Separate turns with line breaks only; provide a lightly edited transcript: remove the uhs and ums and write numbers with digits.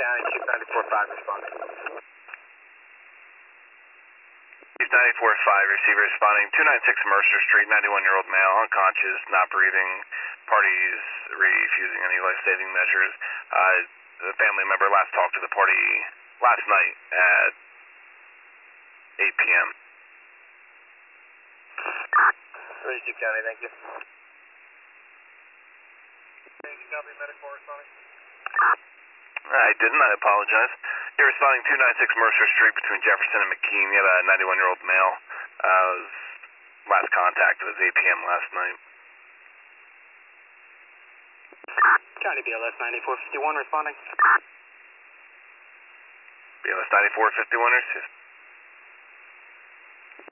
County, Chief 94.5 responding.
Chief 94.5, receiver responding, 296 Mercer Street, 91-year-old male, unconscious, not breathing, parties refusing any life-saving measures. The family member last talked to the party last night at 8 p.m.
Ready, Chief County, thank you.
Copy, medical responding.
I didn't, I apologize. You're responding 296 Mercer Street between Jefferson and McKean. You have a 91-year-old male. Last contact was 8 p.m. last night.
County BLS 9451 responding.
BLS 9451,